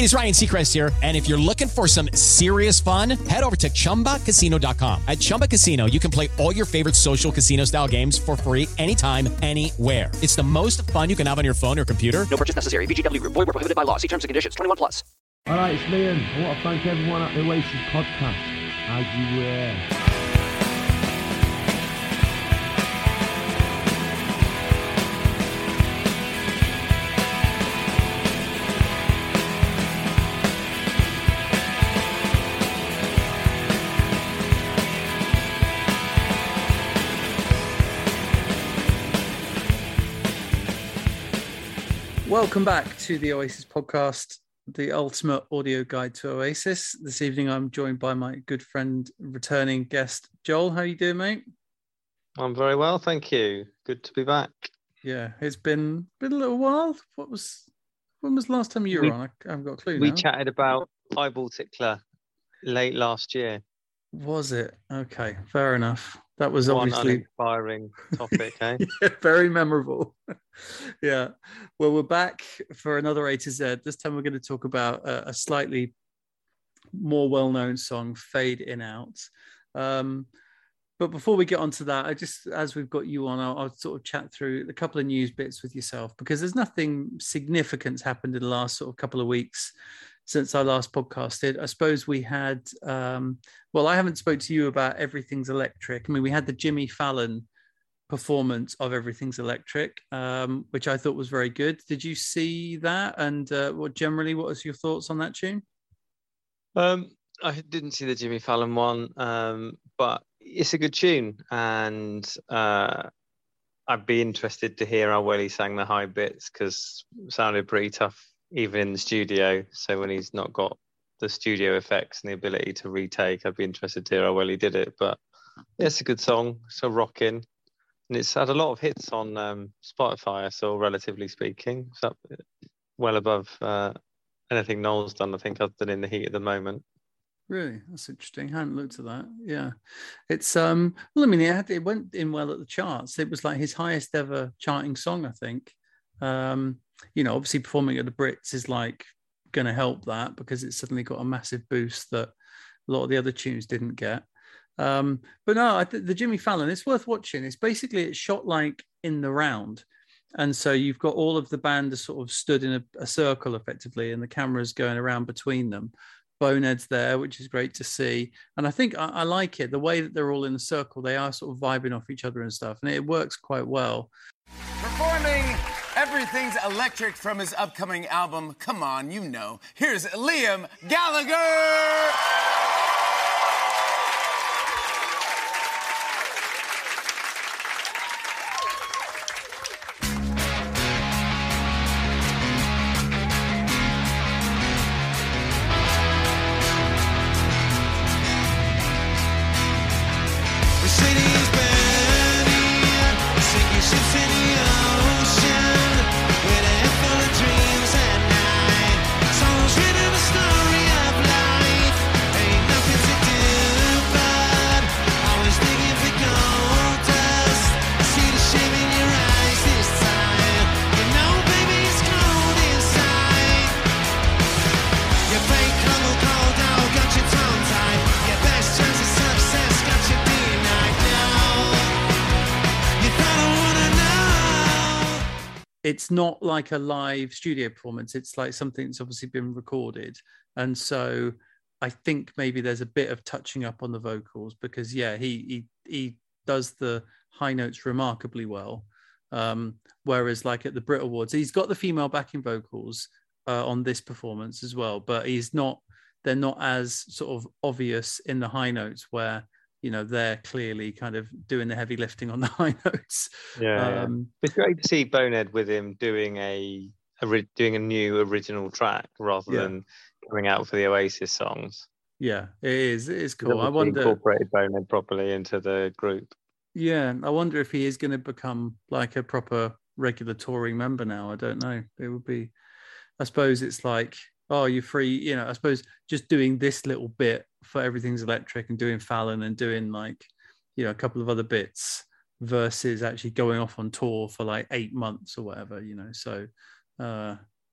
Hey, it's Ryan Seacrest here. And if you're looking for some serious fun, head over to ChumbaCasino.com. At Chumba Casino, you can play all your favorite social casino-style games for free anytime, anywhere. It's the most fun you can have on your phone or computer. No purchase necessary. VGW Group. Void where prohibited by law. See terms and conditions. 21 plus. All right, it's Liam. I want to thank everyone at the Oasis podcast. As you were. Welcome back to the Oasis podcast, the ultimate audio guide to Oasis. This evening, I'm joined by my good friend, returning guest, Joel. How are you doing, mate? I'm very well, thank you. Good to be back. Yeah, it's been a little while. When was the last time you were on? I haven't got a clue now. We chatted about Eyeball Tickler late last year. Was it? Okay, fair enough. That was One obviously uninspiring topic, eh? Yeah, very memorable. Yeah. Well, we're back for another A to Z. This time we're going to talk about a slightly more well-known song, Fade In Out. But before we get onto that, as we've got you on, I'll sort of chat through a couple of news bits with yourself, because there's nothing significant happened in the last sort of couple of weeks since I last podcasted. I suppose we had, I haven't spoke to you about Everything's Electric. I mean, we had the Jimmy Fallon performance of Everything's Electric, which I thought was very good. Did you see that? And what was your thoughts on that tune? I didn't see the Jimmy Fallon one, but it's a good tune, and I'd be interested to hear how well he sang the high bits, because it sounded pretty tough even in the studio. So when he's not got the studio effects and the ability to retake, I'd be interested to hear how well he did it. But yeah, it's a good song, so rocking, and it's had a lot of hits on Spotify, I saw, relatively speaking. It's up well above anything Noel's done, I think, other than In the Heat at the moment. Really? That's interesting. I hadn't looked at that. Yeah. It's it went in well at the charts. It was like his highest ever charting song, I think. Obviously performing at the Brits is like going to help that, because it's suddenly got a massive boost that a lot of the other tunes didn't get. But no, I think the Jimmy Fallon, it's worth watching. It's shot like in the round. And so you've got all of the band are sort of stood in a circle effectively, and the camera's going around between them. Bonehead's there, which is great to see. And I think I like it. The way that they're all in a circle, they are sort of vibing off each other and stuff. And it works quite well. Performing Everything's Electric from his upcoming album, Come On, You Know. Here's Liam Gallagher. It's not like a live studio performance. It's like something that's obviously been recorded. And so I think maybe there's a bit of touching up on the vocals, because, yeah, he does the high notes remarkably well. Whereas like at the Brit Awards, he's got the female backing vocals on this performance as well, but they're not as sort of obvious in the high notes, where they're clearly kind of doing the heavy lifting on the high notes. Yeah, it's great to see Bonehead with him doing a new original track rather than coming out for the Oasis songs. Yeah, it is. It is cool. I wonder, incorporated Bonehead properly into the group. Yeah, I wonder if he is going to become like a proper regular touring member now. I don't know. It would be. I suppose it's like, oh, you're free. I suppose just doing this little bit for Everything's Electric and doing Fallon and doing like, a couple of other bits versus actually going off on tour for like 8 months or whatever, So,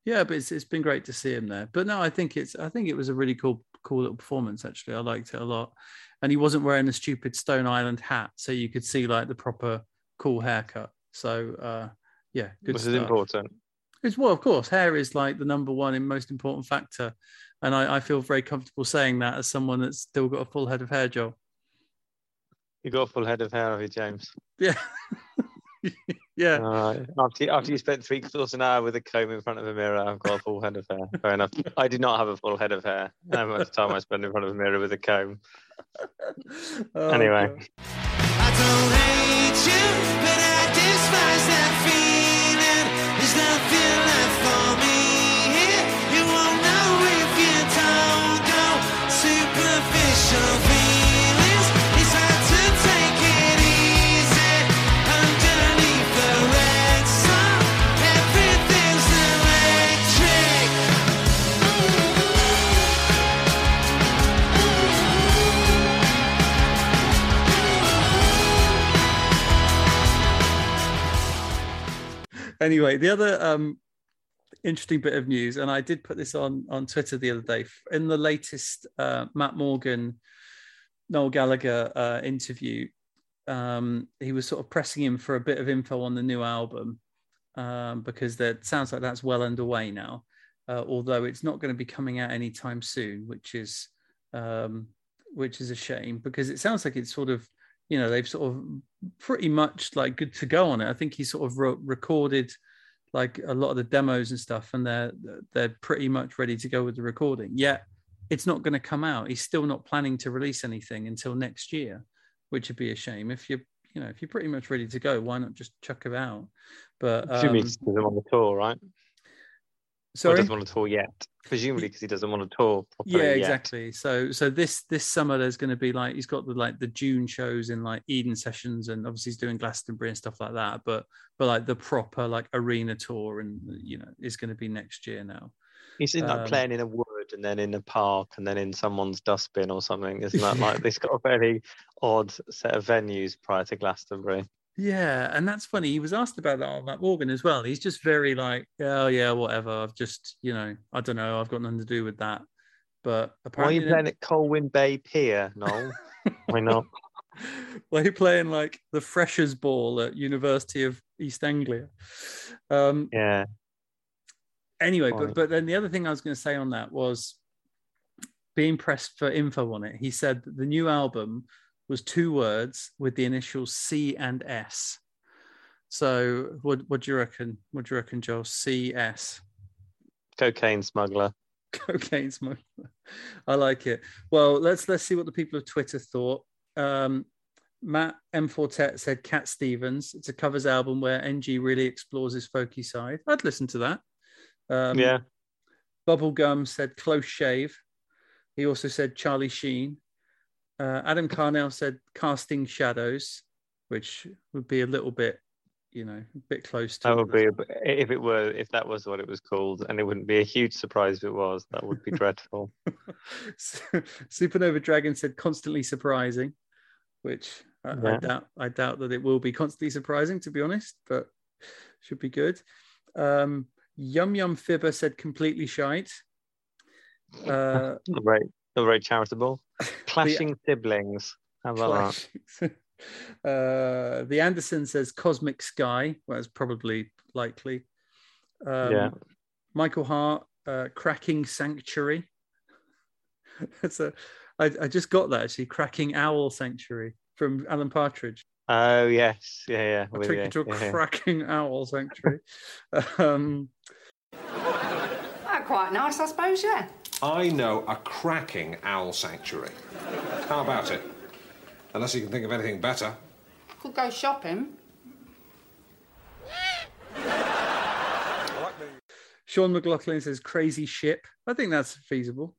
Yeah, but it's been great to see him there. But no, I think it was a really cool little performance. Actually, I liked it a lot. And he wasn't wearing a stupid Stone Island hat, so you could see like the proper cool haircut. So yeah, good Which stuff. is important. It's, well, of course, hair is like the number one and most important factor. And I feel very comfortable saying that as someone that's still got a full head of hair, Joel. You got a full head of hair, have you, James? Yeah. Yeah. After you spent 3/4 an hour with a comb in front of a mirror, I've got a full head of hair. Fair enough. I do not have a full head of hair. How much time I spend in front of a mirror with a comb. Anyway. God. I don't hate you, but I despise that feeling. There's nothing left for me here. You won't know if you don't go. Superficial feelings. It's hard to take it easy. Underneath the red sun, everything's electric. Anyway, the other interesting bit of news, and I did put this on Twitter the other day, in the latest Matt Morgan, Noel Gallagher interview, he was sort of pressing him for a bit of info on the new album, because that sounds like that's well underway now, although it's not going to be coming out anytime soon, which is a shame, because it sounds like it's sort of, you know, they've sort of pretty much like good to go on it. I think he sort of recorded like a lot of the demos and stuff, and they're pretty much ready to go with the recording. Yet it's not going to come out. He's still not planning to release anything until next year, which would be a shame. If you're pretty much ready to go, why not just chuck it out? But Presumably he doesn't want to tour, right? Sorry, or doesn't want to tour yet. Presumably because he doesn't want to tour properly. Yeah, yet. exactly. So this summer there's going to be like, he's got the June shows in like Eden Sessions, and obviously he's doing Glastonbury and stuff like that. But like the proper like arena tour, and you know, is going to be next year now. He's in like playing in a wood, and then in a park, and then in someone's dustbin or something. Isn't that like, he's got a very odd set of venues prior to Glastonbury. Yeah, and that's funny. He was asked about that on Matt Morgan as well. He's just very like, oh yeah, whatever. I've just, you know, I don't know. I've got nothing to do with that. But apparently, why are you playing at Colwyn Bay Pier, Noel? Why not? Why are you playing like the Freshers' Ball at University of East Anglia? Yeah. Anyway, but then the other thing I was going to say on that was, being pressed for info on it, he said that the new album was 2 words with the initials C and S. So what do you reckon? What do you reckon, Joel? CS. Cocaine smuggler. Cocaine smuggler. I like it. Well, let's see what the people of Twitter thought. Matt M. Fortet said Cat Stevens. It's a covers album where NG really explores his folky side. I'd listen to that. Yeah. Bubblegum said Close Shave. He also said Charlie Sheen. Adam Carnell said Casting Shadows, which would be a little bit, you know, a bit close to. That would be, if that was what it was called, and it wouldn't be a huge surprise if it was. That would be dreadful. Supernova Dragon said Constantly Surprising, which I doubt that it will be constantly surprising, to be honest, but should be good. Yum Yum Fibber said Completely Shite. Not very charitable. Clashing Siblings. How about that? The Anderson says Cosmic Sky. Well, that's probably likely. Michael Hart, Cracking Sanctuary. I just got that actually. Cracking Owl Sanctuary from Alan Partridge. Oh yes, yeah. I'll take you to a cracking owl sanctuary. Quite nice, I suppose, yeah. I know a cracking owl sanctuary. How about it? Unless you can think of anything better. Could go shopping. Sean McLaughlin says Crazy Ship. I think that's feasible.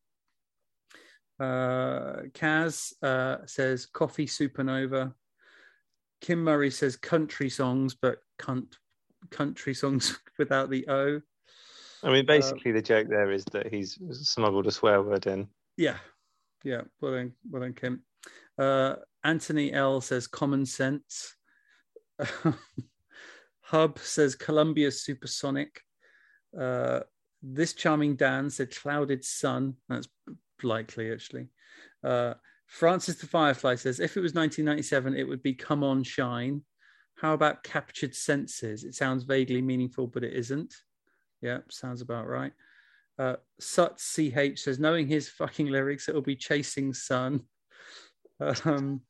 Kaz says Coffee Supernova. Kim Murray says country songs, but country songs without the O. I mean, basically, the joke there is that he's smuggled a swear word in. Yeah. Well done, Kim. Anthony L says Common Sense. Hub says Columbia Supersonic. This Charming Dan said Clouded Sun. That's likely, actually. Francis the Firefly says, if it was 1997, it would be Come On Shine. How about Captured Senses? It sounds vaguely meaningful, but it isn't. Yeah, sounds about right. Sut CH says, knowing his fucking lyrics, it'll be Chasing Sun. SI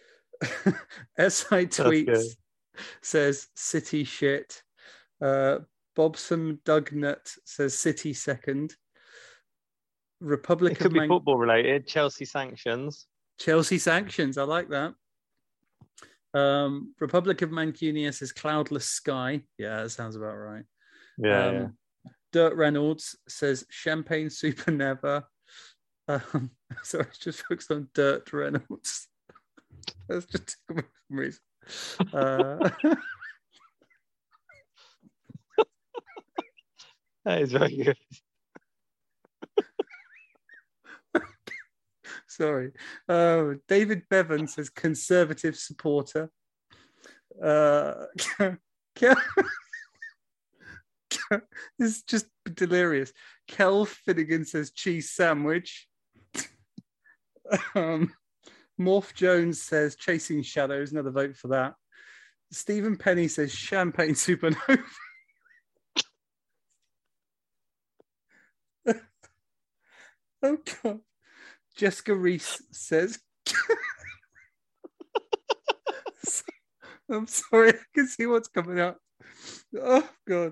Tweets says City Shit. Bobson Dugnut says City Second. Republic It could of be football related. Chelsea sanctions. Chelsea sanctions. I like that. Republic of Mancunia says Cloudless Sky. Yeah, that sounds about right. Yeah. Dirt Reynolds says Champagne Super Never. Sorry, just focused on Dirt Reynolds. That's just for some reason. That is very good. Sorry. David Bevan says Conservative supporter. This is just delirious. Kel Finnegan says cheese sandwich. Morph Jones says Chasing Shadows. Another vote for that. Stephen Penny says Champagne Supernova. Oh God. Jessica Reese says I'm sorry, I can see what's coming up. Oh God.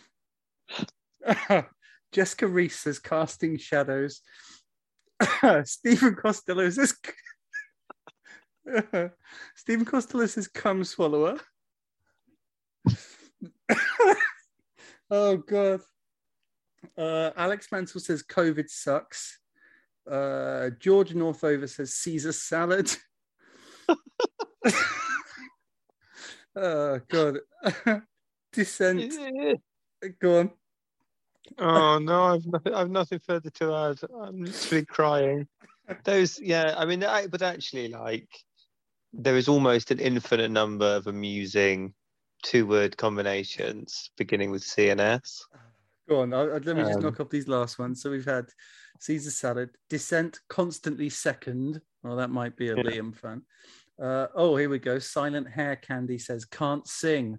Jessica Reese says Casting Shadows. Stephen Costello says Stephen Costello says Cum Swallower. Oh God. Alex Mansell says COVID sucks. George Northover says Caesar salad. Oh God. Dissent. Go on. Oh no, I've nothing further to add. I'm literally crying. Those, yeah, I mean, but actually, like, there is almost an infinite number of amusing two-word combinations beginning with C and S. Go on, let me just knock off these last ones. So we've had Caesar salad, Dissent constantly second. Well, that might be a Liam fan. Oh, here we go. Silent Hair Candy says can't sing.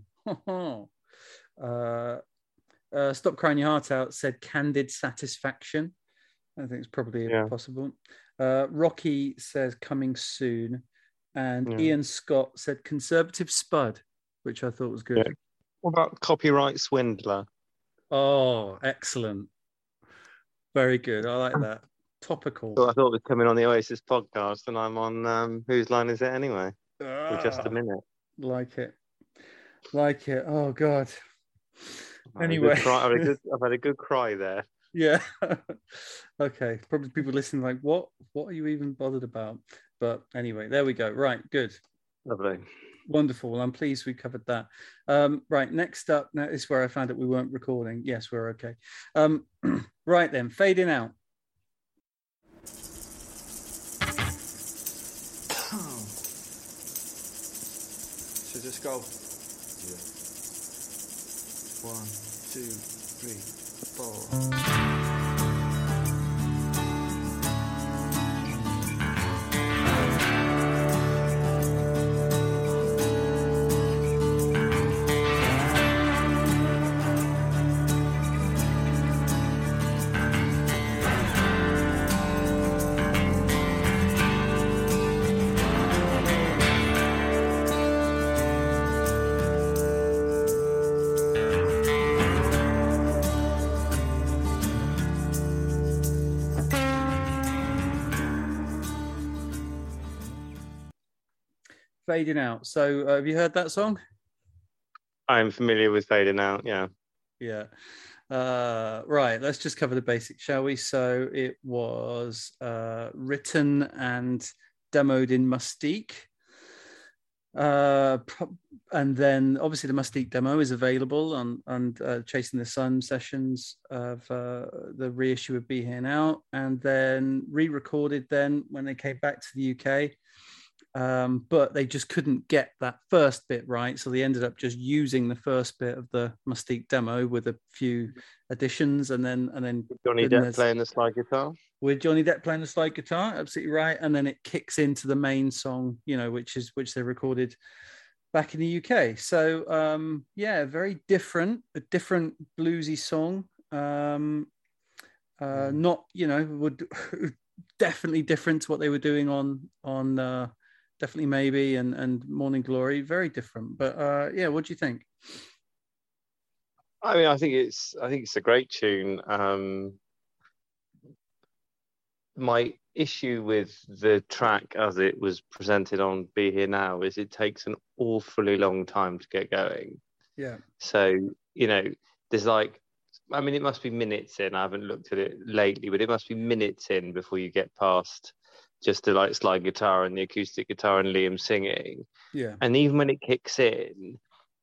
Stop Crying Your Heart Out said Candid Satisfaction. I think it's probably possible. Rocky says coming soon. And Ian Scott said Conservative Spud, which I thought was good. Yeah. What about Copyright Swindler? Oh, excellent. Very good. I like that. Topical. So I thought it was coming on the Oasis podcast, and I'm on Whose Line Is It Anyway? For just a minute. Like it. Oh, God. Anyway. I've had a good cry there. Yeah. Okay. Probably people listening like, what are you even bothered about? But anyway, there we go. Right. Good. Lovely. Wonderful. Well, I'm pleased we covered that. Right. Next up, now this is where I found out we weren't recording. Yes, we're okay. Right then, fading out. So just go. 1, 2, 3, 4. Fading Out. So have you heard that song? I'm familiar with Fading Out, yeah. Yeah. Right, let's just cover the basics, shall we? So it was written and demoed in Mustique. And then obviously the Mustique demo is available on Chasing the Sun sessions of the reissue of Be Here Now, and then re-recorded then when they came back to the UK. but they just couldn't get that first bit right, so they ended up just using the first bit of the Mustique demo with a few additions, and then Johnny Depp playing the slide guitar. With Johnny Depp playing the slide guitar, absolutely right, and then it kicks into the main song, which they recorded back in the UK. So very different, a different bluesy song. Not would definitely different to what they were doing on Definitely Maybe and Morning Glory. Very different, but what do you think? I mean, I think it's a great tune. My issue with the track as it was presented on Be Here Now is it takes an awfully long time to get going. Yeah. So, there's it must be minutes in. I haven't looked at it lately, but it must be minutes in before you get past just the slide guitar and the acoustic guitar and Liam singing. Yeah. And even when it kicks in,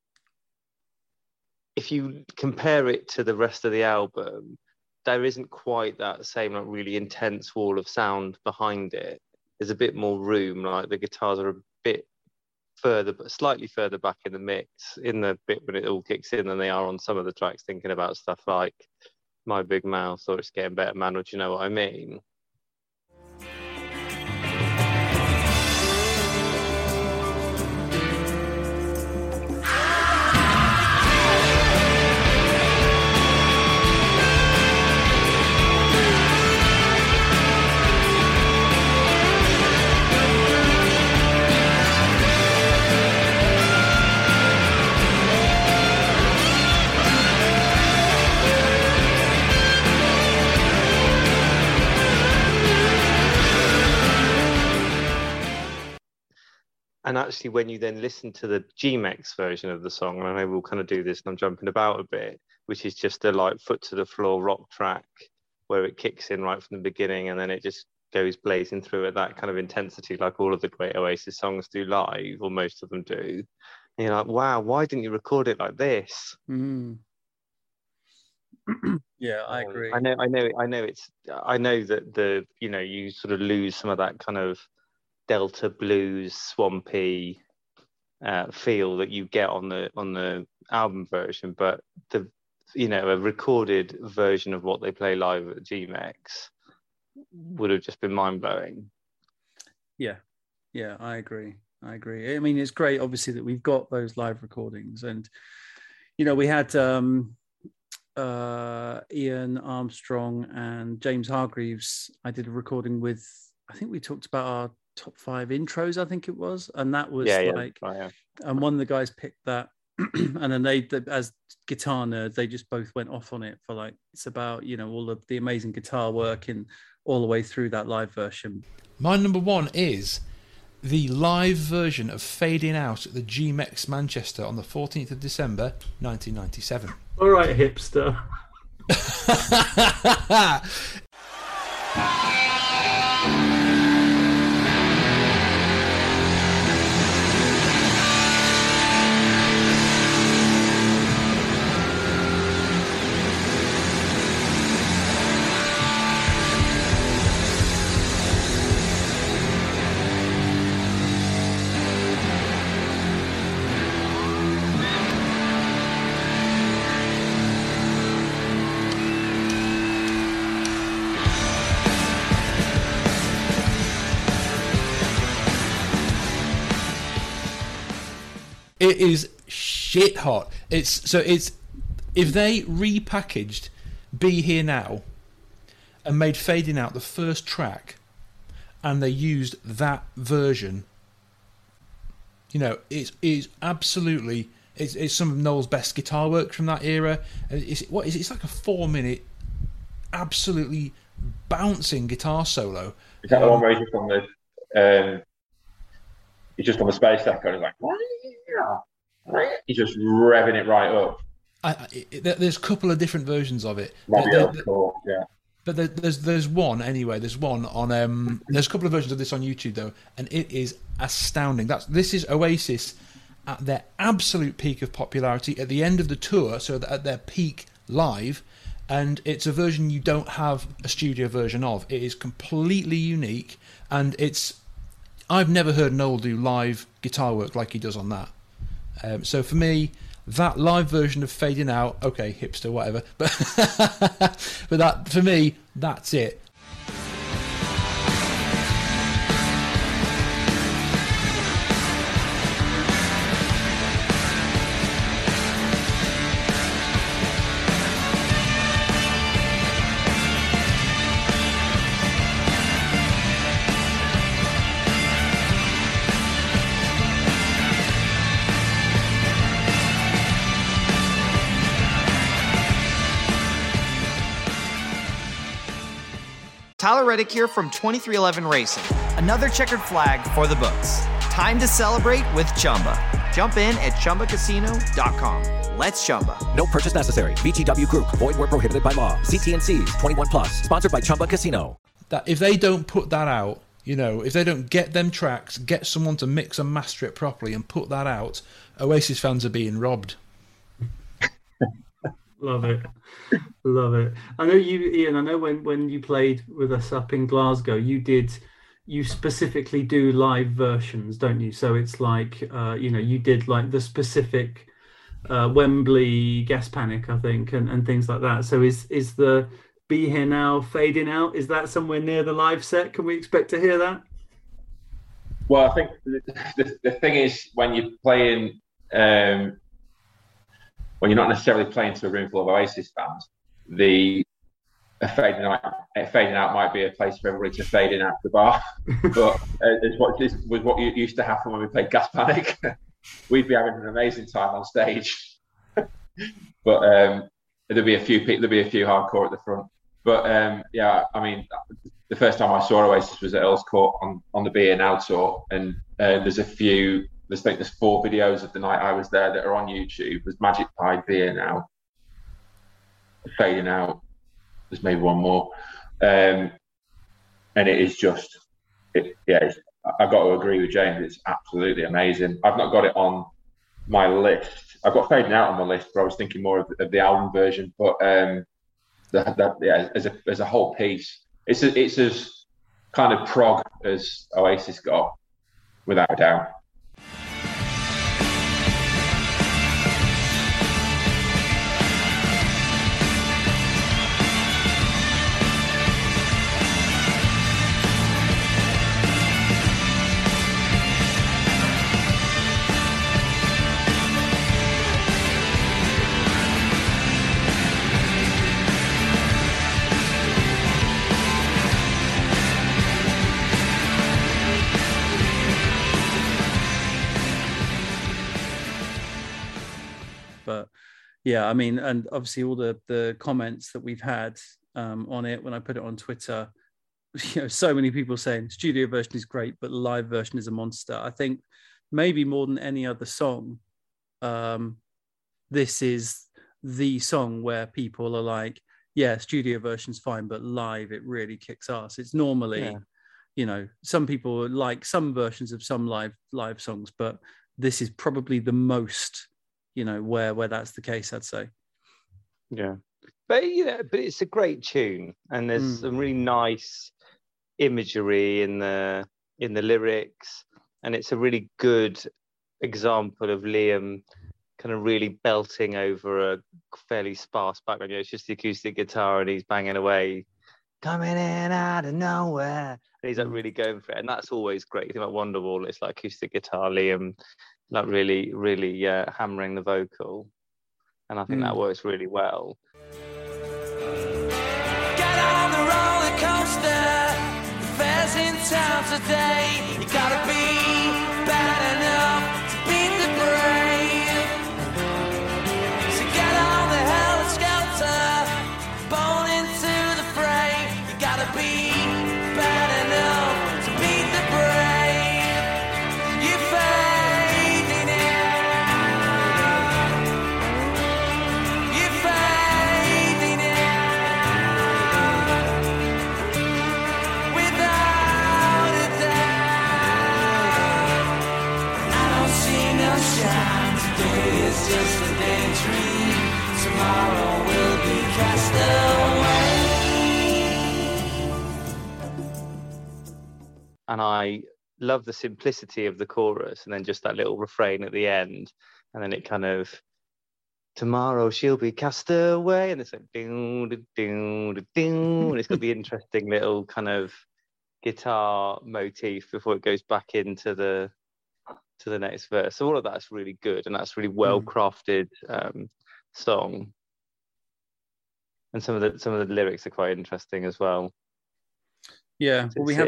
if you compare it to the rest of the album, there isn't quite that same really intense wall of sound behind it. There's a bit more room, the guitars are a bit further, but slightly further back in the mix in the bit when it all kicks in than they are on some of the tracks, thinking about stuff like My Big Mouth or It's Getting Better Man, or Do You Know What I Mean? And actually, when you then listen to the G-Mex version of the song, and I know we'll kind of do this and I'm jumping about a bit, which is just a foot to the floor rock track where it kicks in right from the beginning and then it just goes blazing through at that kind of intensity, like all of the great Oasis songs do live, or most of them do. And you're like, wow, why didn't you record it like this? Mm. Yeah, I agree. I know that you sort of lose some of that kind of Delta blues swampy feel that you get on the album version, but a recorded version of what they play live at G-Mex would have just been mind-blowing. Yeah, I agree. I mean, it's great obviously that we've got those live recordings, and we had Ian Armstrong and James Hargreaves. I did a recording with, I think we talked about our top 5 intros, I think it was, and that was and one of the guys picked that and then they, as guitar nerds, they just both went off on it for it's about all of the amazing guitar work in all the way through that live version. My number 1 is the live version of Fading Out at the G-Mex Manchester on the 14th of December 1997. All right, hipster. It is shit hot. It's if they repackaged Be Here Now and made Fading Out the first track, and they used that version, it's absolutely it's some of Noel's best guitar work from that era. It's like a 4-minute absolutely bouncing guitar solo. Is that the one where he's just on the space echo and he's like, he's just revving it right up. There's a couple of different versions of it. But there's one anyway. There's one on. There's a couple of versions of this on YouTube though, and it is astounding. This is Oasis at their absolute peak of popularity at the end of the tour, so at their peak live, and it's a version you don't have a studio version of. It is completely unique, and it's. I've never heard Noel do live guitar work like he does on that. So for me, that live version of Fading Out, okay, hipster, whatever, but that, for me, that's it. Tyler Reddick here from 2311 Racing. Another checkered flag for the books. Time to celebrate with Chumba. Jump in at ChumbaCasino.com. Let's Chumba. No purchase necessary. VGW Group. Void where prohibited by law. CT&Cs. 21 plus. Sponsored by Chumba Casino. That if they don't put that out, you know, if they don't get them tracks, get someone to mix and master it properly and put that out, Oasis fans are being robbed. Love it. Love it. I know you, Ian, I know when you played with us up in Glasgow, you specifically do live versions, don't you? So it's like, you did like the specific Wembley Gas Panic, I think, and things like that. So is the Be Here Now, Fading Out, is that somewhere near the live set? Can we expect to hear that? Well, I think the thing is, when you're playing... when you're not necessarily playing to a room full of Oasis fans, the fading out might be a place for everybody to fade in out the bar. But was what used to happen when we played Gas Panic. We'd be having an amazing time on stage, but there'd be a few hardcore at the front. But yeah, I mean, the first time I saw Oasis was at Earl's Court on the Be Here Now tour, and there's 4 videos of the night I was there that are on YouTube. There's Magic Pie, Be Here Now, Fading Out. There's maybe one more, and it is just, I've got to agree with James. It's absolutely amazing. I've not got it on my list. I've got Fading Out on my list, but I was thinking more of the album version. But as a whole piece, it's as kind of prog as Oasis got, without a doubt. Yeah, I mean, and obviously all the comments that we've had on it when I put it on Twitter, so many people saying studio version is great, but the live version is a monster. I think maybe more than any other song, this is the song where people are like, yeah, studio version's fine, but live it really kicks ass. It's normally, some people like some versions of some live songs, but this is probably the most, where that's the case, I'd say. Yeah, but it's a great tune, and there's some really nice imagery in the lyrics, and it's a really good example of Liam kind of really belting over a fairly sparse background. It's just the acoustic guitar, and he's banging away, coming in out of nowhere, and he's like really going for it, and that's always great. You think about Wonderwall, it's like acoustic guitar, Liam like really, really hammering the vocal, and I think that works really well. Get on the roller coaster, the fair's in town today. You gotta be bad enough to beat the brave. So get on the helicopter, born into the fray. You gotta be bad enough to beat the brave. You it's just a daydream. Tomorrow will be cast away. And I love the simplicity of the chorus, and then just that little refrain at the end, and then it kind of, tomorrow she'll be cast away, and it's like ding, ding, ding, ding, and it's got the interesting little kind of guitar motif before it goes back into the next verse. So all of that's really good, and that's really well crafted song. And some of the lyrics are quite interesting as well. Yeah, well, we have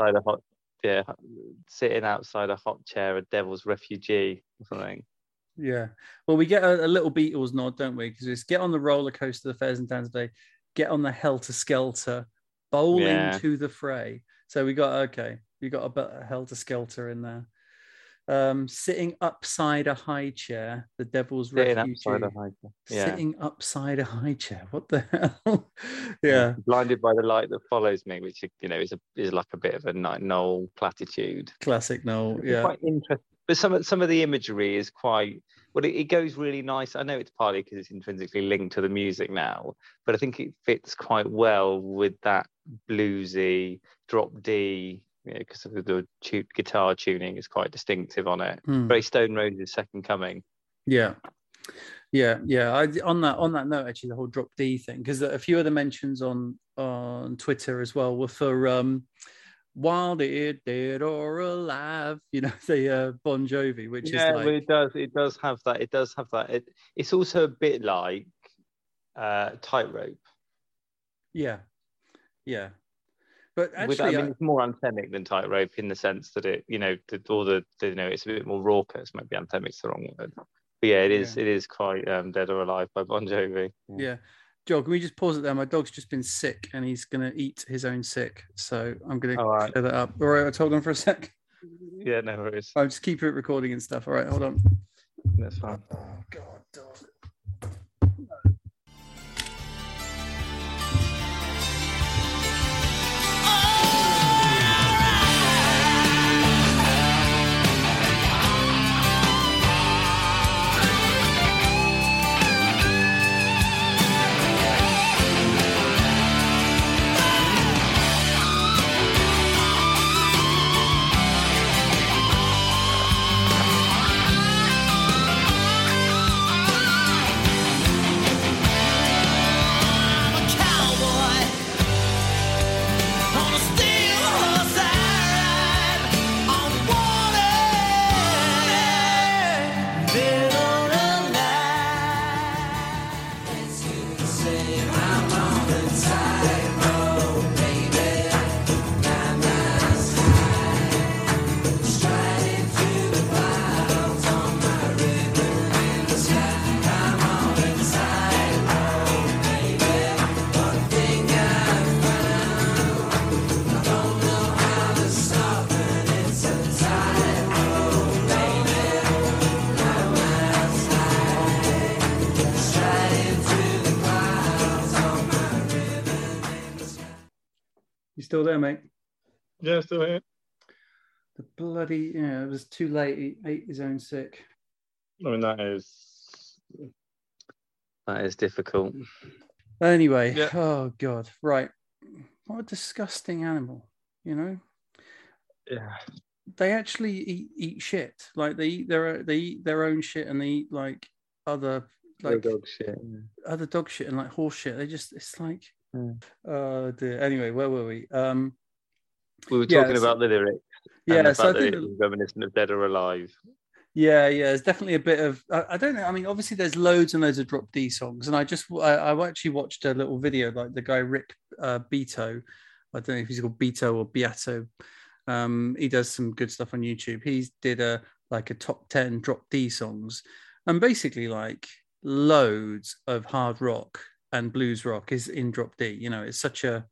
sitting outside a hot chair, a devil's refugee or something. Yeah, well, we get a little Beatles nod, don't we? Because it's get on the roller coaster, the fairs and towns today, get on the helter skelter, bowling to the fray. So we got a helter skelter in there. Sitting upside a high chair, the devil's refugee. Sitting upside a high chair. What the hell? Yeah. Blinded by the light that follows me, which is like a bit of a Noel platitude. Classic Noel. Yeah. Quite interesting. But some of the imagery is quite well. It goes really nice. I know it's partly because it's intrinsically linked to the music now, but I think it fits quite well with that bluesy drop D. Because the guitar tuning is quite distinctive on it. Very Stone Roses' Second Coming. Yeah. On that note, actually, the whole drop D thing, because a few of the mentions on Twitter as well were for Wild It Dead or Alive, the Bon Jovi, which is like, it does have that. It's also a bit like Tightrope. Yeah. But actually, it's more anthemic than Tightrope in the sense that it, it's a bit more raucous. Maybe anthemic's the wrong word. But yeah, it is quite Dead or Alive by Bon Jovi. Yeah. Joel, can we just pause it there? My dog's just been sick and he's going to eat his own sick. So I'm going to clear that up. All right, hold on for a sec. Yeah, no worries. I'll just keep it recording and stuff. All right, hold on. That's fine. Oh, God, dog. Still there, mate? Yeah, still here. The bloody, it was too late. He ate his own sick. I mean, that is difficult. Anyway, Oh God, right. What a disgusting animal, Yeah. They actually eat shit. Like they eat their own shit, and they eat like other dog shit. Other dog shit and like horse shit. It's like oh dear. Anyway, where were we? We were talking about the lyrics. Yeah, so I think it was reminiscent of Dead or Alive. Yeah, there's definitely a bit of I don't know. I mean, obviously there's loads and loads of drop D songs, and I actually watched a little video, like the guy Rick Beato. I don't know if he's called Beato or Beato. He does some good stuff on YouTube. He did a top 10 drop D songs, and basically like loads of hard rock and blues rock is in drop D. It's such a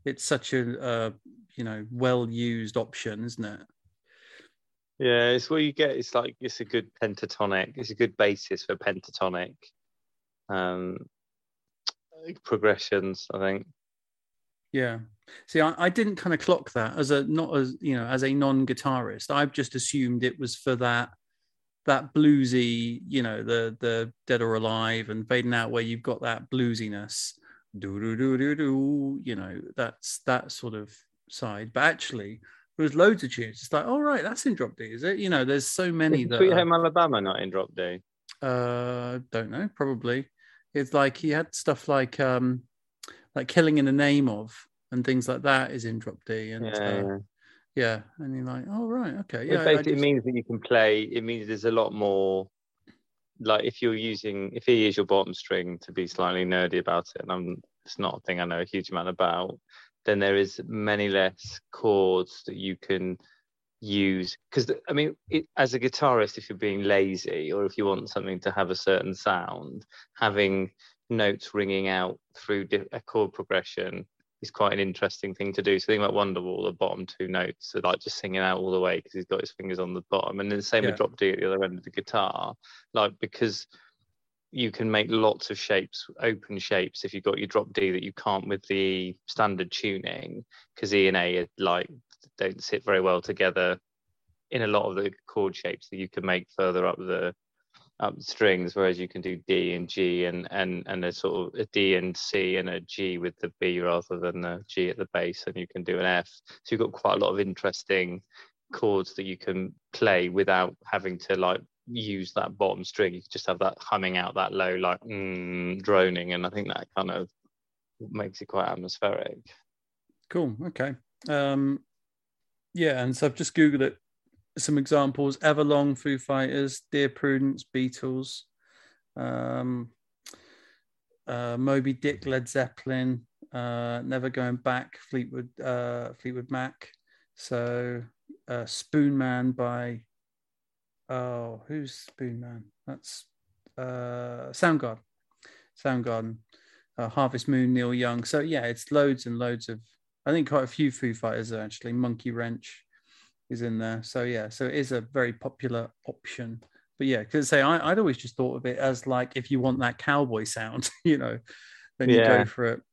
well used option, isn't it? Yeah, it's what you get. It's like it's a good pentatonic. It's a good basis for pentatonic progressions, I think. Yeah. See, I didn't kind of clock that as a non-guitarist. I've just assumed it was for that bluesy, the Dead or Alive and Fading Out, where you've got that bluesiness, do do do do do. That's that sort of side. But actually, There was loads of tunes. It's like, oh right, that's in drop D, is it? You know, there's so many Is that. Sweet Home Alabama not in drop D? Don't know. Probably. It's like he had stuff like Killing in the Name of and things like that is in drop D. And yeah. And you're like, oh right, okay, yeah. It basically means that you can play. It means there's a lot more. Like if he is your bottom string, to be slightly nerdy about it, and it's not a thing I know a huge amount about, then there is many less chords that you can use. Because I mean, as a guitarist, if you're being lazy or if you want something to have a certain sound, having notes ringing out through a chord progression is quite an interesting thing to do. So think about Wonderwall, the bottom two notes are like just singing out all the way because he's got his fingers on the bottom, and then the same with drop D at the other end of the guitar, like because you can make lots of shapes, open shapes, if you've got your drop D that you can't with the standard tuning, because E and A are like don't sit very well together in a lot of the chord shapes that you can make further up the strings, whereas you can do D and G and a sort of a D and C and a G with the B rather than the G at the bass, and you can do an F. So you've got quite a lot of interesting chords that you can play without having to like use that bottom string. You can just have that humming out that low like droning, and I think that kind of makes it quite atmospheric. Cool. Okay. Yeah, and so I've just googled it. Some examples: Everlong, Foo Fighters; Dear Prudence, Beatles; Moby Dick, Led Zeppelin; Never Going Back, Fleetwood Mac. So Spoon Man by who's Spoon Man? That's Soundgarden. Harvest Moon, Neil Young. So yeah, it's loads and loads of. I think quite a few Foo Fighters are actually. Monkey Wrench is in there. So yeah, so it is a very popular option. But yeah, because I'd always just thought of it as like if you want that cowboy sound, you know, then you go for it.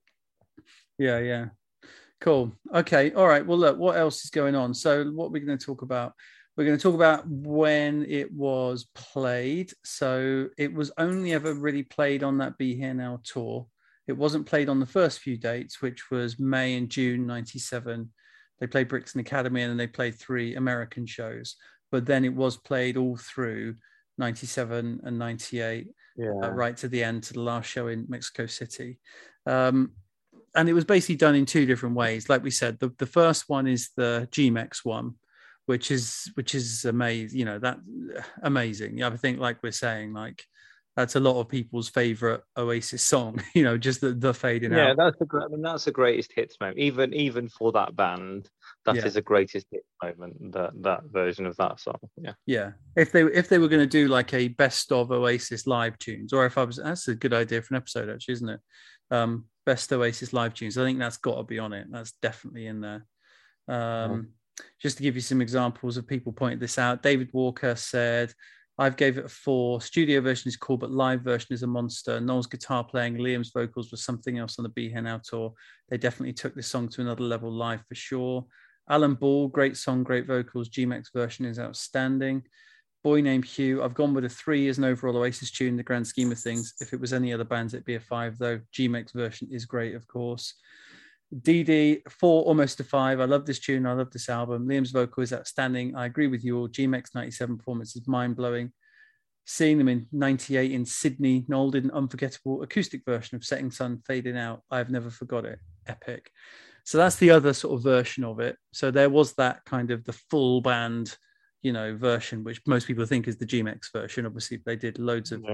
Yeah. Cool. Okay. All right. Well, look, what else is going on? So what we're going to talk about? We're going to talk about when it was played. So it was only ever really played on that Be Here Now tour. It wasn't played on the first few dates, which was May and June 97. They played Brixton Academy and then they played 3 American shows. But then it was played all through 97 and 98, right to the end, to the last show in Mexico City. And it was basically done in 2 different ways. Like we said, the first one is the G-Mex one, which is amazing. You know, that amazing. I think, like we're saying, like that's a lot of people's favorite Oasis song. You know, just the fading out. Yeah, that's the greatest hits moment. Even for that band, that is a greatest hits moment. That version of that song. Yeah. If they were going to do like a best of Oasis live tunes, or that's a good idea for an episode, actually, isn't it? Best Oasis live tunes. I think that's got to be on it. That's definitely in there. Just to give you some examples of people pointing this out, David Walker said, I've gave it a 4. Studio version is cool, but live version is a monster. Noel's guitar playing, Liam's vocals was something else on the Be Here Now tour. They definitely took this song to another level live for sure. Alan Ball, great song, great vocals. G-Mex version is outstanding. Boy Named Hugh, I've gone with a 3 as an overall Oasis tune in the grand scheme of things. If it was any other bands, it'd be a 5 though. G-Mex version is great, of course. DD, 4, almost a 5. I love this tune. I love this album. Liam's vocal is outstanding. I agree with you all. G-Mex 97 performance is mind-blowing. Seeing them in 98 in Sydney, Noel did an unforgettable acoustic version of Setting Sun Fading Out. I've never forgot it. Epic. So that's the other sort of version of it. So there was that kind of the full band, you know, version, which most people think is the G-Mex version. Obviously, they did loads of,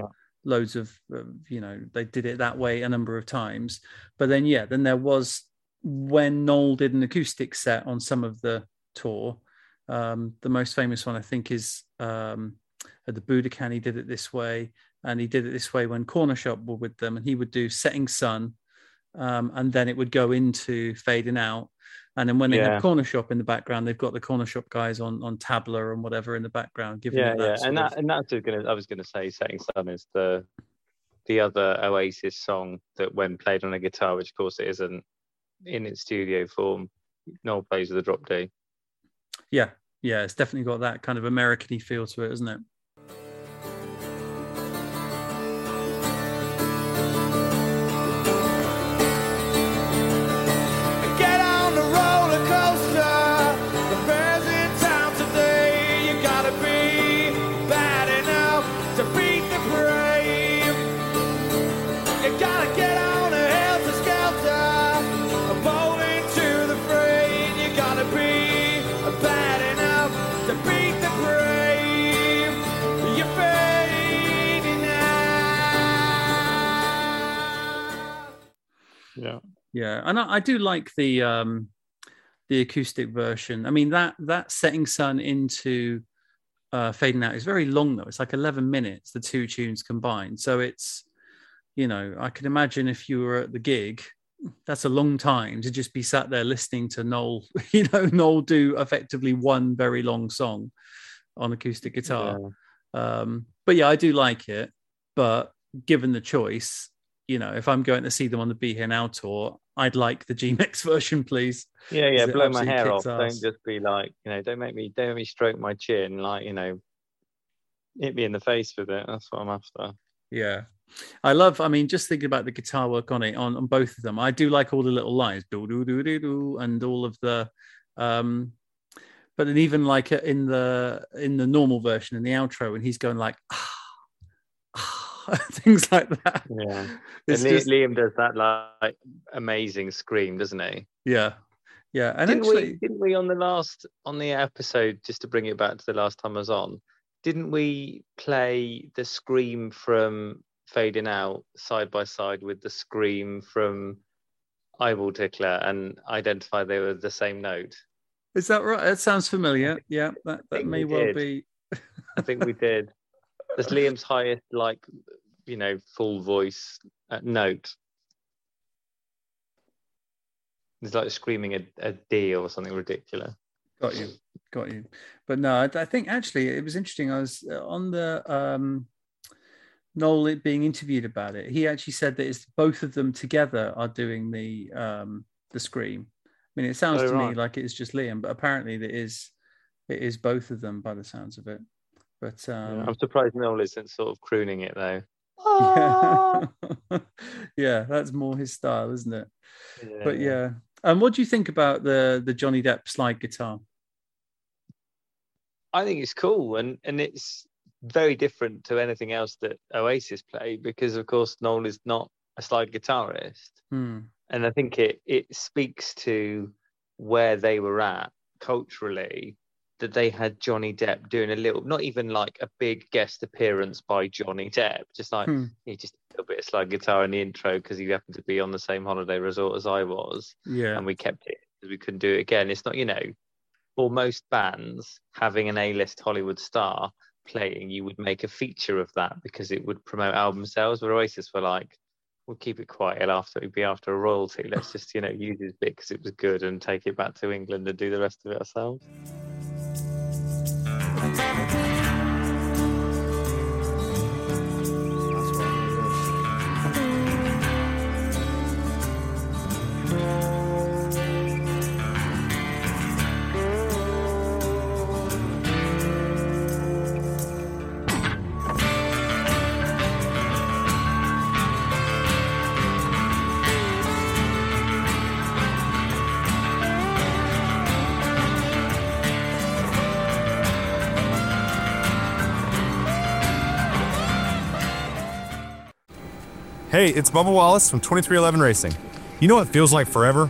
you know, they did it that way a number of times. But then, then there was, when Noel did an acoustic set on some of the tour, the most famous one I think is at the Budokan. He did it this way, and he did it this way when Corner Shop were with them, and he would do Setting Sun, and then it would go into Fading Out, and then when they have Corner Shop in the background, they've got the Corner Shop guys on tabla and whatever in the background giving it that. I was going to say Setting Sun is the other Oasis song that when played on a guitar, which of course it isn't in its studio form, Noel plays with a drop D. Yeah, it's definitely got that kind of American-y feel to it, isn't it? Get on the roller coaster, Yeah, and I do like the acoustic version. I mean, that Setting Sun into Fading Out is very long though. It's like 11 minutes, the two tunes combined. So it's, I can imagine if you were at the gig, that's a long time to just be sat there listening to Noel, Noel do effectively one very long song on acoustic guitar. Yeah. But yeah, I do like it. But given the choice, if I'm going to see them on the Be Here Now tour, I'd like the G-Mix version, please. Yeah, blow my hair off. Don't just be like, don't make me stroke my chin, like, hit me in the face with it. That's what I'm after. Yeah. Just thinking about the guitar work on it, on both of them, I do like all the little lines, do do do do do, and all of the, but then even like in the normal version, in the outro, when he's going like, things like that. Yeah, Liam does that like amazing scream, doesn't he? Yeah. And didn't we on the episode, just to bring it back to the last time I was on, didn't we play the scream from Fading Out side by side with the scream from Eyeball Tickler and identify they were the same note? Is that right? That sounds familiar. Yeah, that may well be. I think we did. That's Liam's highest, full voice note. It's like screaming a D or something ridiculous. Got you. But no, I think actually it was interesting. I was on the Noel being interviewed about it. He actually said that it's both of them together are doing the scream. I mean, it sounds to me like it's just Liam, but apparently it is both of them by the sounds of it. But I'm surprised Noel isn't sort of crooning it though. Yeah, that's more his style, isn't it? Yeah. But yeah. What do you think about the Johnny Depp slide guitar? I think it's cool, and it's very different to anything else that Oasis play, because of course Noel is not a slide guitarist. And I think it speaks to where they were at culturally, that they had Johnny Depp doing a little, not even like a big guest appearance by Johnny Depp, just like just a little bit of slide guitar in the intro because he happened to be on the same holiday resort as I was. Yeah. And we kept it because we couldn't do it again. It's not, for most bands having an A-list Hollywood star playing, you would make a feature of that because it would promote album sales. But Oasis were like, we'll keep it quiet it'd be after a royalty. Let's just, use his bit because it was good and take it back to England and do the rest of it ourselves. Hey, it's Bubba Wallace from 2311 Racing. You know what feels like forever?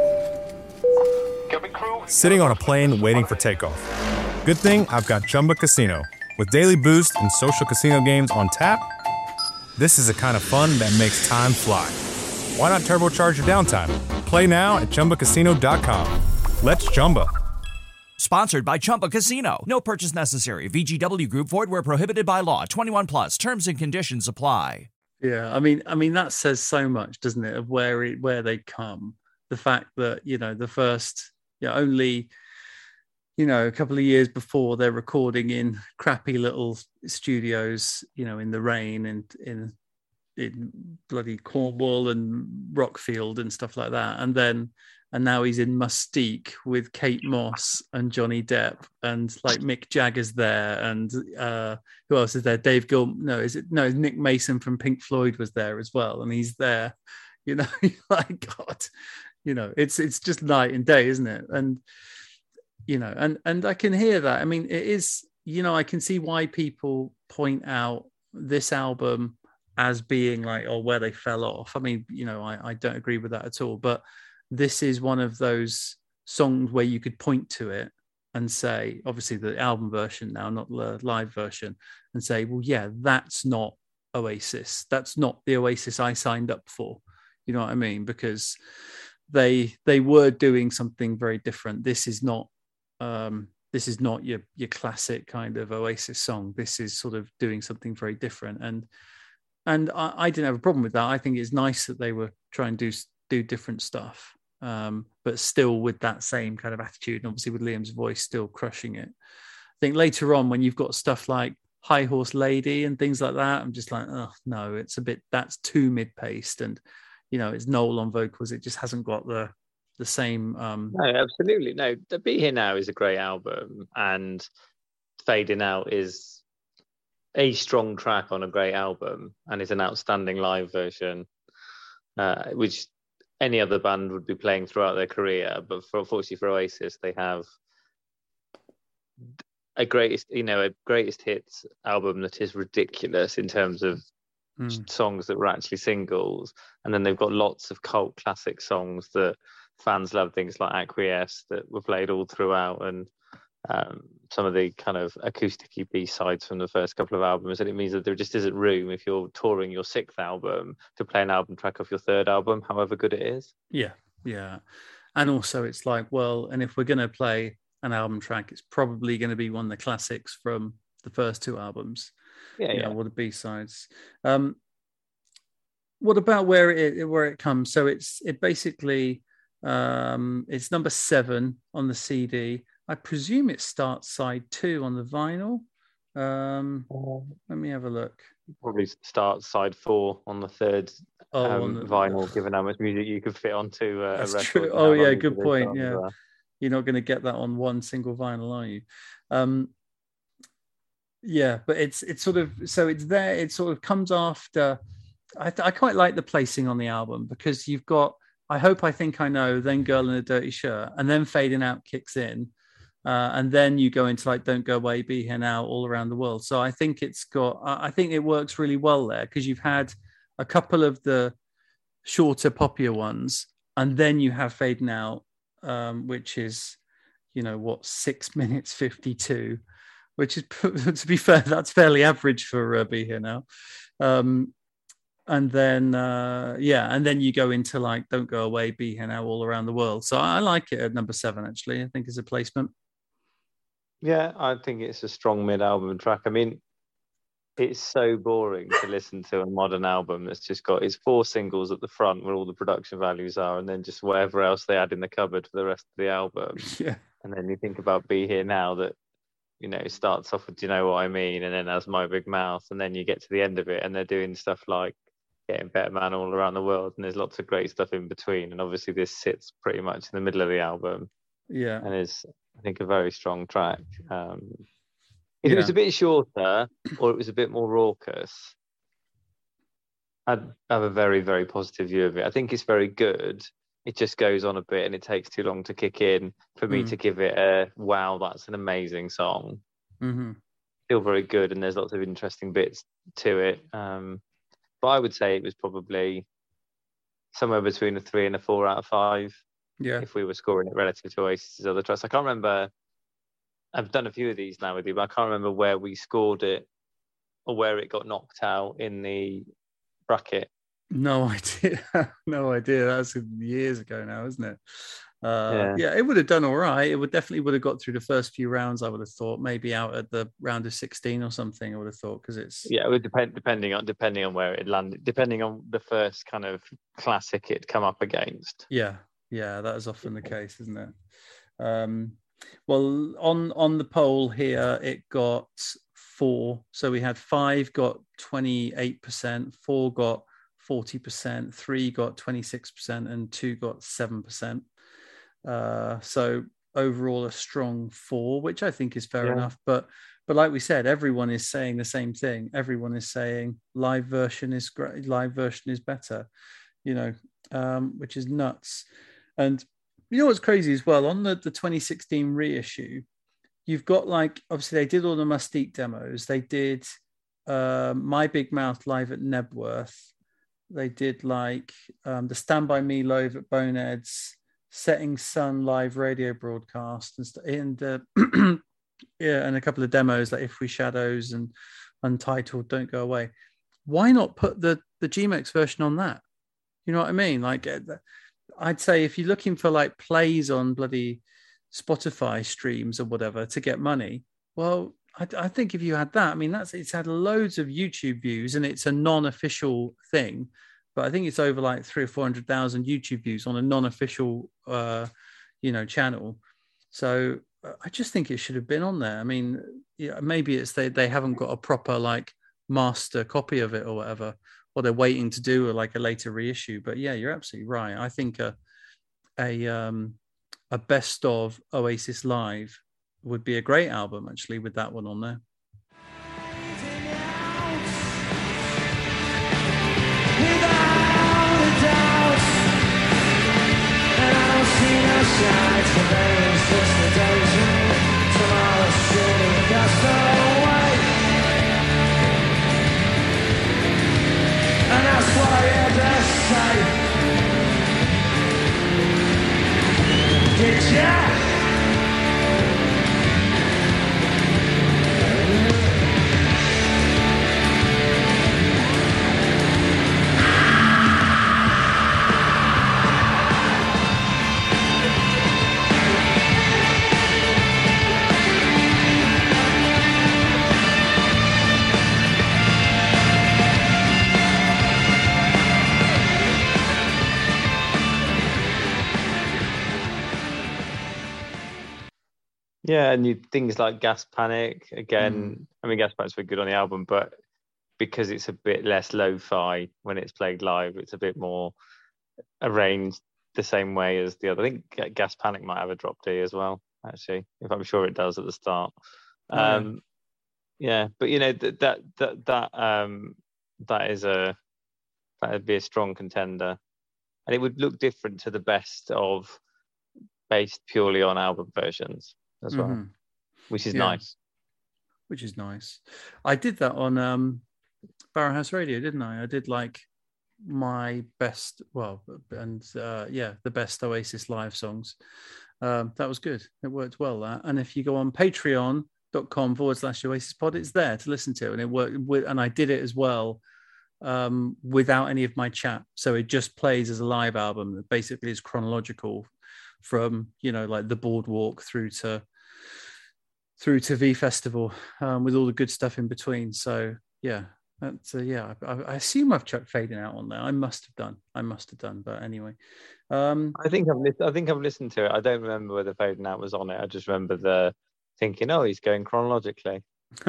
Sitting on a plane waiting for takeoff. Good thing I've got Chumba Casino. With daily boost and social casino games on tap, this is the kind of fun that makes time fly. Why not turbocharge your downtime? Play now at ChumbaCasino.com. Let's Chumba. Sponsored by Chumba Casino. No purchase necessary. VGW Group. Void where prohibited by law. 21 plus. Terms and conditions apply. Yeah, I mean that says so much, doesn't it, of where they come. The fact that the first, only, a couple of years before, they're recording in crappy little studios, in the rain and in bloody Cornwall and Rockfield and stuff like that, and now he's in Mustique with Kate Moss and Johnny Depp and like Mick Jagger's there, and who else is there? Dave Gill? No, Nick Mason from Pink Floyd was there as well, and he's there. Like God, it's just night and day, isn't it? And and I can hear that. I mean, it is. I can see why people point out this album as being like, where they fell off. I mean, I don't agree with that at all, but this is one of those songs where you could point to it and say, obviously the album version now, not the live version, and say, well, yeah, that's not Oasis. That's not the Oasis I signed up for. You know what I mean? Because they were doing something very different. This is not your classic kind of Oasis song. This is sort of doing something very different. And I didn't have a problem with that. I think it's nice that they were trying to do different stuff, but still with that same kind of attitude, and obviously with Liam's voice still crushing it. I think later on, when you've got stuff like High Horse Lady and things like that, I'm just like, oh no, it's that's too mid-paced, and it's Noel on vocals. It just hasn't got the same. No, absolutely no. The Be Here Now is a great album, and Fading Out is a strong track on a great album, and it's an outstanding live version, which any other band would be playing throughout their career. But unfortunately for Oasis, they have a greatest hits album that is ridiculous in terms of songs that were actually singles, and then they've got lots of cult classic songs that fans love, things like Acquiesce that were played all throughout, and some of the kind of acoustic B-sides from the first couple of albums. And it means that there just isn't room, if you're touring your 6th album, to play an album track off your 3rd album, however good it is. Yeah. And also it's like, well, and if we're going to play an album track, it's probably going to be one of the classics from the first 2 albums. What are B-sides? What about where it comes? So it basically it's number 7 on the CD. I presume it starts side 2 on the vinyl. Let me have a look. Probably starts side 4 on the 3rd vinyl, given how much music you could fit onto a record. True. Oh yeah, good point. Yeah, you're not going to get that on one single vinyl, are you? Yeah, but it's sort of, so it's there. It sort of comes after. I quite like the placing on the album, because you've got I Hope I Think I Know, then Girl in a Dirty Shirt, and then Fading Out kicks in. And then you go into like Don't Go Away, Be Here Now, All Around the World. So I think I think it works really well there, because you've had a couple of the shorter, poppier ones, and then you have Fading Out, which is, 6 minutes 52, which is, to be fair, that's fairly average for Be Here Now. And then, and then you go into like Don't Go Away, Be Here Now, All Around the World. So I like it at number 7, actually. I think it's a placement. Yeah, I think it's a strong mid-album track. I mean, it's so boring to listen to a modern album that's just got its 4 singles at the front where all the production values are, and then just whatever else they add in the cupboard for the rest of the album. Yeah. And then you think about Be Here Now, that, starts off with Do You Know What I Mean, and then has My Big Mouth, and then you get to the end of it and they're doing stuff like Getting Better Man, All Around the World, and there's lots of great stuff in between. And obviously this sits pretty much in the middle of the album. Yeah. And is, I think, a very strong track. If it was a bit shorter, or it was a bit more raucous, I'd have a very, very positive view of it. I think it's very good. It just goes on a bit and it takes too long to kick in for me to give it a, wow, that's an amazing song. Mm-hmm. Still very good, and there's lots of interesting bits to it. But I would say it was probably somewhere between a 3 and a 4 out of 5. Yeah. If we were scoring it relative to Oasis's other tracks. I can't remember. I've done a few of these now with you, but I can't remember where we scored it or where it got knocked out in the bracket. No idea. No idea. That's years ago now, isn't it? Yeah, it would have done all right. It would have got through the first few rounds, I would have thought. Maybe out at the round of 16 or something, I would have thought, because it's... Yeah, it would depending on where it landed, depending on the first kind of classic it'd come up against. Yeah, that is often the case, isn't it? Well, on the poll here, it got 4. So we had 5 got 28%, 4 got 40%, 3 got 26%, and 2 got 7%. So overall a strong 4, which I think is fair enough. But like we said, everyone is saying the same thing. Everyone is saying live version is great, live version is better, which is nuts. And what's crazy as well, on the 2016 reissue, you've got like, obviously they did all the Mustique demos. They did My Big Mouth live at Nebworth. They did like the Stand By Me live at Boneheads, Setting Sun live radio broadcast, and and a couple of demos like If We Shadows and Untitled Don't Go Away. Why not put the GMX version on that? You know what I mean? Like, I'd say if you're looking for like plays on bloody Spotify streams or whatever to get money, well, I think if you had that, I mean, it's had loads of YouTube views and it's a non-official thing, but I think it's over like 300,000 or 400,000 YouTube views on a non-official, channel. So I just think it should have been on there. I mean, yeah, maybe it's they haven't got a proper like master copy of it or whatever, or they're waiting to do like a later reissue. But yeah, you're absolutely right. I think a best of Oasis Live would be a great album, actually, with that one on there. And that's what I had to say. Did ya? Yeah, and things like Gas Panic again. I mean, Gas Panic's very good on the album, but because it's a bit less lo-fi when it's played live, it's a bit more arranged the same way as the other. I think Gas Panic might have a drop D as well, actually. If I'm sure it does at the start. Yeah, but you know that'd be a strong contender, and it would look different to the best of based purely on album versions as well, which is nice. Which is nice. I did that on Barrowhouse Radio, didn't I? I did like my best, the best Oasis live songs. That was good. It worked well, that. And if you go on patreon.com/Oasis Pod, it's there to listen to. And it worked and I did it as well without any of my chat. So it just plays as a live album that basically is chronological from, like the Boardwalk through to V Festival, with all the good stuff in between. So yeah, that's I assume I've chucked Fading Out on there. I must have done. But anyway, I think I've listened to it. I don't remember whether Fading Out was on it. I just remember thinking, oh, he's going chronologically.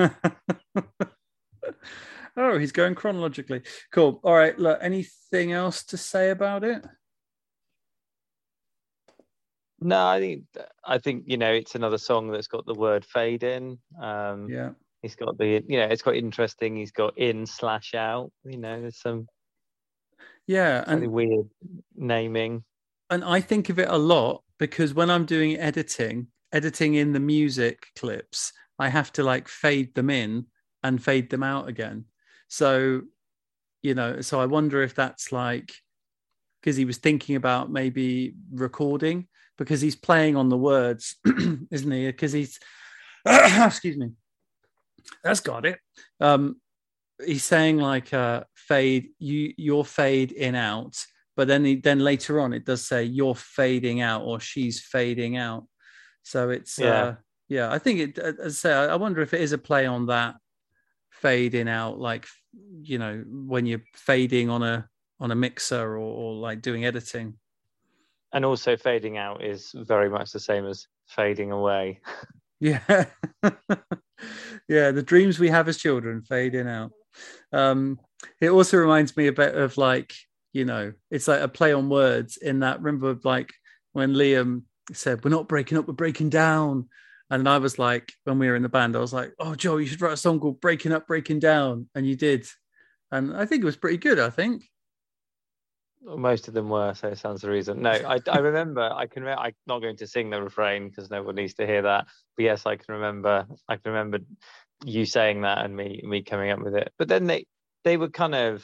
Oh, he's going chronologically. Cool. All right. Look, anything else to say about it? No, I think it's another song that's got the word fade in. He's got it's quite interesting. He's got in/out. There's some and weird naming. And I think of it a lot because when I'm doing editing in the music clips, I have to like fade them in and fade them out again. So, so I wonder if that's like because he was thinking about maybe recording. Because he's playing on the words, isn't he? Because he's, excuse me, that's got it. He's saying like fade, you're fade in out, but then later on it does say you're fading out or she's fading out. So it's I think it. As I say, I wonder if it is a play on that fade in out, like when you're fading on a mixer or like doing editing. And also fading out is very much the same as fading away. Yeah. Yeah, the dreams we have as children fading out. It also reminds me a bit of like, it's like a play on words in that, remember like when Liam said, we're not breaking up, we're breaking down. And I was like, when we were in the band, I was like, oh, Joe, you should write a song called Breaking Up, Breaking Down. And you did. And I think it was pretty good, I think. Most of them were, so it sounds the reason. No, I remember. I'm not going to sing the refrain because no one needs to hear that. But yes, I can remember you saying that and me coming up with it. But then they were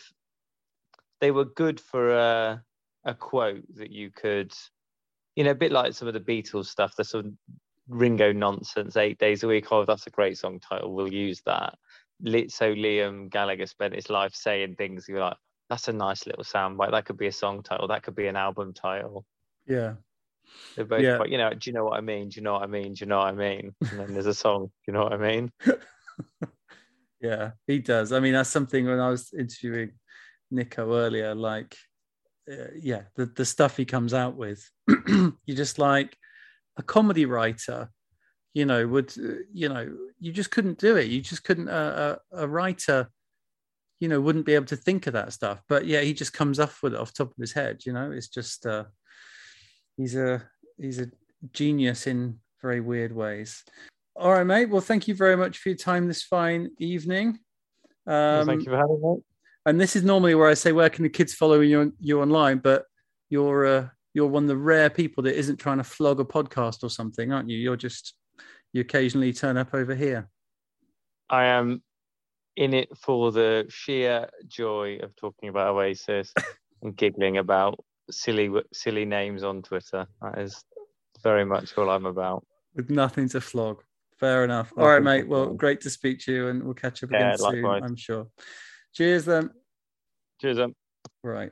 good for a quote that you could, a bit like some of the Beatles stuff, the sort of Ringo nonsense, 8 days a week. Oh, that's a great song title. We'll use that. So Liam Gallagher spent his life saying things. You're like, That's a nice little soundbite. That could be a song title. That could be an album title. Yeah. They're both quite, do you know what I mean? Do you know what I mean? Do you know what I mean? And then there's a song. Do you know what I mean? Yeah, he does. I mean, that's something when I was interviewing Nico earlier, like, the stuff he comes out with, you just like a comedy writer, you just couldn't do it. You just couldn't, a writer, wouldn't be able to think of that stuff. But yeah, he just comes off with it off the top of his head. It's just, he's a genius in very weird ways. All right, mate. Well, thank you very much for your time this fine evening. Thank you for having me. And this is normally where I say, where can the kids follow you online? But you're one of the rare people that isn't trying to flog a podcast or something, aren't you? You occasionally turn up over here. I am in it for the sheer joy of talking about Oasis and giggling about silly names on Twitter. That is very much all I'm about. With nothing to flog. Fair enough. All right, mate. Well, great to speak to you, and we'll catch up again soon, likewise. I'm sure. Cheers, then. Cheers, then. Right.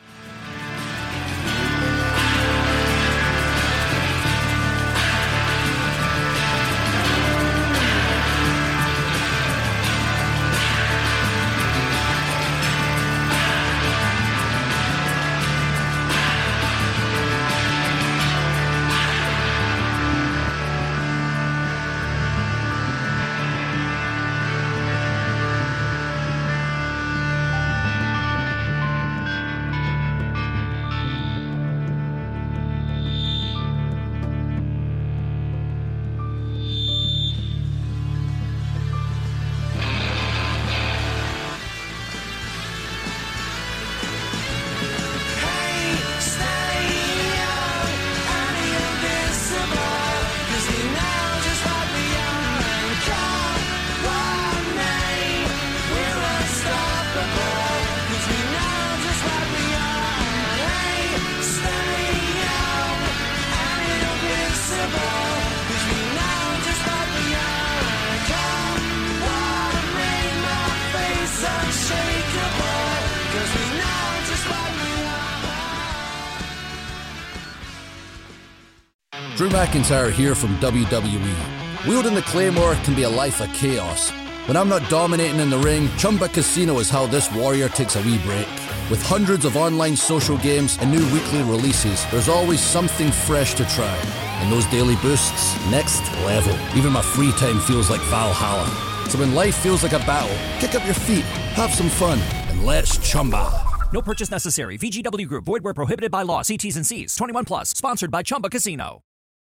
Drew McIntyre here from WWE. Wielding the Claymore can be a life of chaos. When I'm not dominating in the ring, Chumba Casino is how this warrior takes a wee break. With hundreds of online social games and new weekly releases, there's always something fresh to try. And those daily boosts, next level. Even my free time feels like Valhalla. So when life feels like a battle, kick up your feet, have some fun, and let's Chumba. No purchase necessary. VGW Group. Void where prohibited by law. See T's and C's. 21 plus. Sponsored by Chumba Casino.